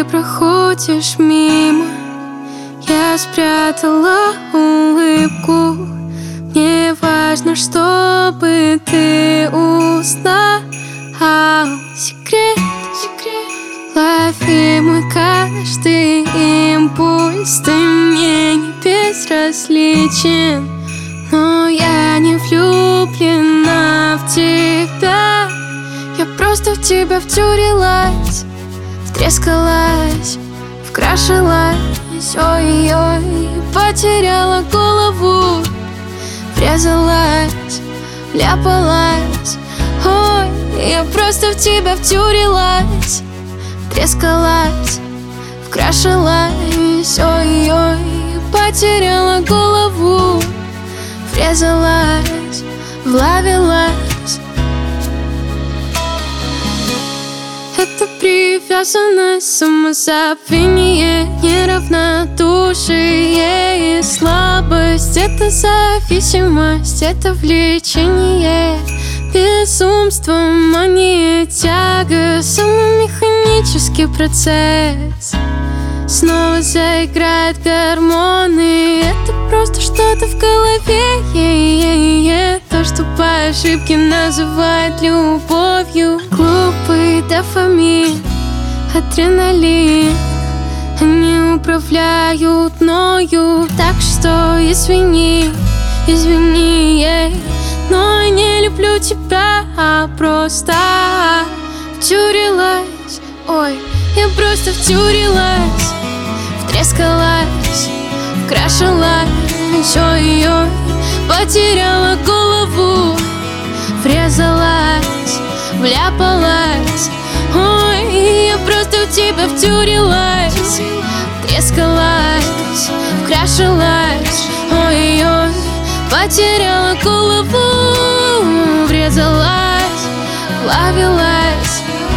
проходишь мимо, я спрятала улыбку. Мне важно, чтобы ты узнал секрет. Лови мой каждый импульс. Ты мне не безразличен, но я не влюблена в тебя. Я просто в тебя втюрилась, втрескалась, вкрашилась. Ой-ой, потеряла голову, врезалась, вляпалась. Ой, я просто в тебя втюрилась, трескалась, вкрашилась. Ой-ой, потеряла голову, врезалась, влавилась. Это привязанность, самозабвение, неравнодушие и слабость. Это зависимость, это влечение, безумство, мания, тяга, самомеханический процесс. Снова заиграют гормоны, это просто что-то в голове. То, что по ошибке называют любовью. Глупый дофамин, адреналин, они управляют мною. Так что извини, но я не люблю тебя, а просто втюрилась. Ой, я просто втюрилась, втрескалась, вкрашилась. Ой-ой, потеряла голову, врезалась, вляпалась. Ой, я просто в тебя втюрилась, трескалась, вкрашилась. Ой-ой, потеряла голову, врезалась, плавилась.